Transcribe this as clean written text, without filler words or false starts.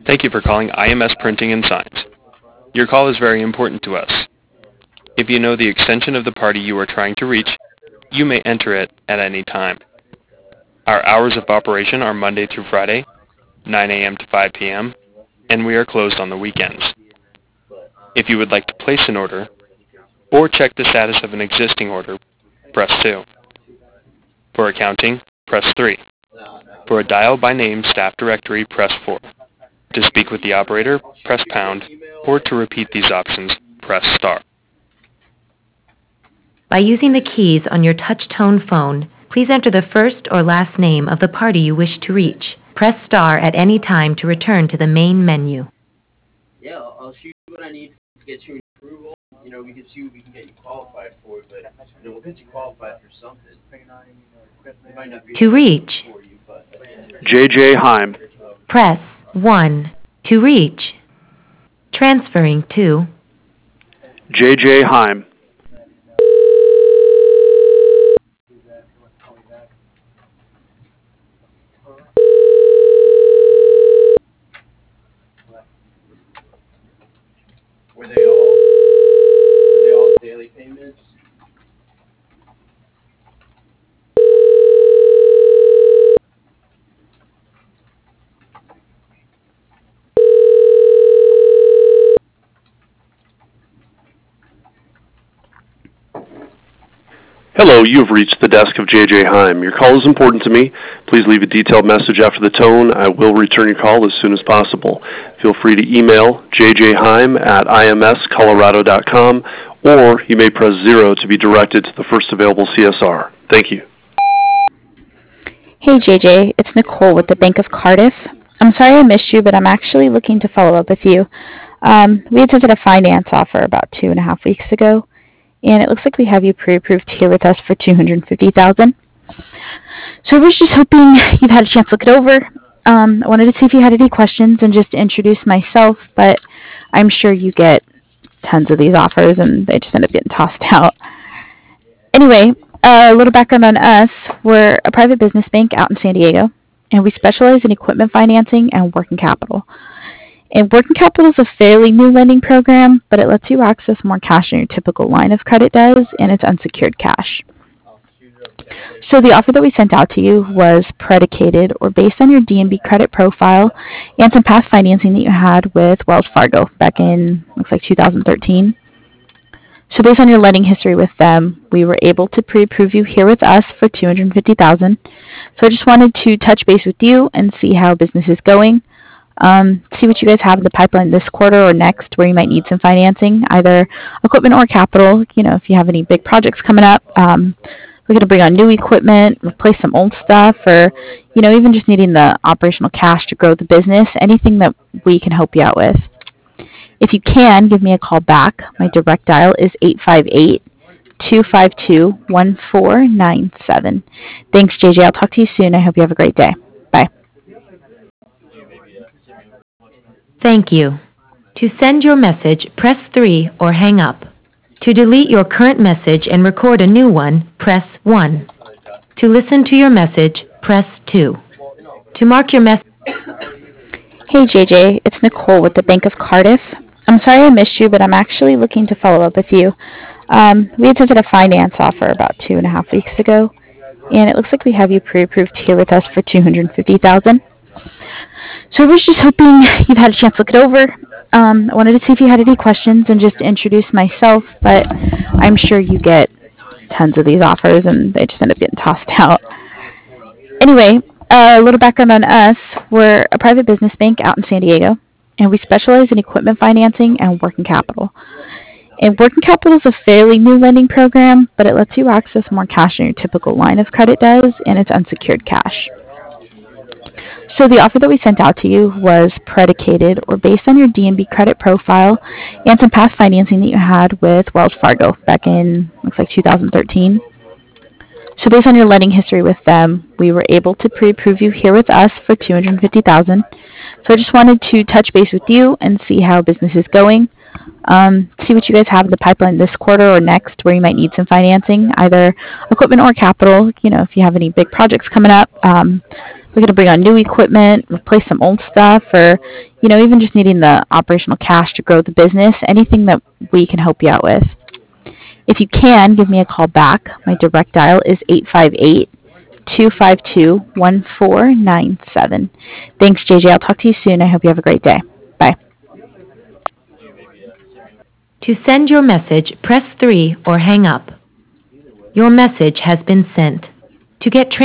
Thank you for calling IMS Printing and Signs. Your call is very important to us. If you know the extension of the party you are trying to reach, you may enter it at any time. Our hours of operation are Monday through Friday, 9 a.m. to 5 p.m., and we are closed on the weekends. If you would like to place an order or check the status of an existing order, press 2. For accounting, press 3. For a dial by name staff directory, press 4. To speak with the operator, press pound, or to repeat these options, press star. By using the keys on your touch-tone phone, please enter the first or last name of the party you wish to reach. Press star at any time to return to the main menu. Yeah, I'll shoot you what I need to get you approval. You know, we can see what we can get you qualified for, but we'll get you qualified for something. It might not be To reach, for you, but J.J. Heim. press 1. To reach, transferring to J.J. Heim. were they all daily payments? Hello, you have reached the desk of J.J. Heim. Your call is important to me. Please leave a detailed message after the tone. I will return your call as soon as possible. Feel free to email jjheim@imscolorado.com, or you may press 0 to be directed to the first available CSR. Thank you. Hey JJ, it's Nicole with the Bank of Cardiff. I'm sorry I missed you, but I'm actually looking to follow up with you. We had sent out a finance offer about 2.5 weeks ago, and it looks like we have you pre-approved here with us for $250,000. So I was just hoping you've had a chance to look it over. I wanted to see if you had any questions and just to introduce myself, but I'm sure you get tons of these offers and they just end up getting tossed out. Anyway, a little background on us. We're a private business bank out in San Diego, and we specialize in equipment financing and working capital. And working capital is a fairly new lending program, but it lets you access more cash than your typical line of credit does, and it's unsecured cash. So the offer that we sent out to you was predicated or based on your D&B credit profile and some past financing that you had with Wells Fargo back in, looks like 2013. So based on your lending history with them, we were able to pre-approve you here with us for $250,000. So I just wanted to touch base with you and see how business is going. See what you guys have in the pipeline this quarter or next where you might need some financing, either equipment or capital. You know, if you have any big projects coming up, we're going to bring on new equipment, replace some old stuff, or, you know, even just needing the operational cash to grow the business, anything that we can help you out with. If you can, give me a call back. My direct dial is 858-252-1497. Thanks, JJ. I'll talk to you soon. I hope you have a great day. Bye. thank you. To send your message, press 3 or hang up. To delete your current message and record a new one, press 1. To listen to your message, press 2. To mark your message... Hey JJ, it's Nicole with the Bank of Cardiff. I'm sorry I missed you, but I'm actually looking to follow up with you. We had sent out a finance offer about 2.5 weeks ago, and it looks like we have you pre-approved here with us for $250,000. So I was just hoping you've had a chance to look it over. I wanted to see if you had any questions and just to introduce myself, but I'm sure you get tons of these offers and they just end up getting tossed out. Anyway, a little background on us. We're a private business bank out in San Diego, and we specialize in equipment financing and working capital. And working capital is a fairly new lending program, but it lets you access more cash than your typical line of credit does, and it's unsecured cash. So the offer that we sent out to you was predicated or based on your D&B credit profile and some past financing that you had with Wells Fargo back in, looks like 2013. So based on your lending history with them, we were able to pre-approve you here with us for $250,000. So I just wanted to touch base with you and see how business is going. See what you guys have in the pipeline this quarter or next where you might need some financing, either equipment or capital. You know, if you have any big projects coming up, we're going to bring on new equipment, replace some old stuff, or, even just needing the operational cash to grow the business, anything that we can help you out with. If you can, give me a call back. My direct dial is 858-252-1497. Thanks, JJ. I'll talk to you soon. I hope you have a great day. Bye. To send your message, press 3 or hang up. Your message has been sent. To get